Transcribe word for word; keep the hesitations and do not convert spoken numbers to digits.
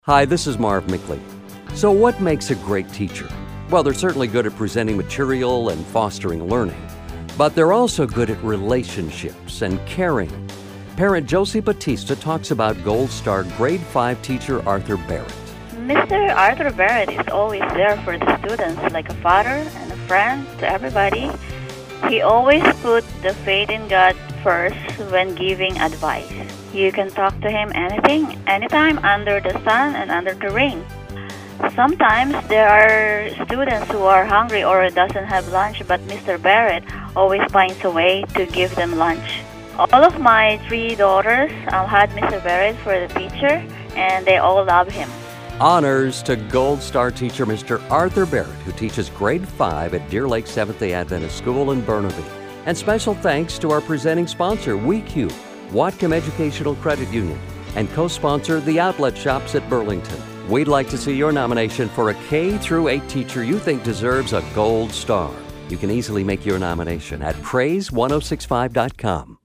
Hi, this is Marv Mickley. So what makes a great teacher? Well, they're certainly good at presenting material and fostering learning, but they're also good at relationships and caring. Parent Josie Batista talks about Gold Star Grade five teacher Arthur Barrett. Mister Arthur Barrett is always there for the students, like a father and a friend to everybody. He always put the faith in God first when giving advice. You can talk to him anything, anytime, under the sun and under the rain. Sometimes there are students who are hungry or doesn't have lunch, but Mister Barrett always finds a way to give them lunch. All of my three daughters um, had Mister Barrett for the teacher, and they all love him. Honors to Gold Star teacher Mister Arthur Barrett, who teaches grade five at Deer Lake Seventh-day Adventist School in Burnaby. And special thanks to our presenting sponsor, WeCube, Whatcom Educational Credit Union, and co-sponsor the Outlet Shops at Burlington. We'd like to see your nomination for a K through eight teacher you think deserves a Gold Star. You can easily make your nomination at praise ten sixty-five dot com.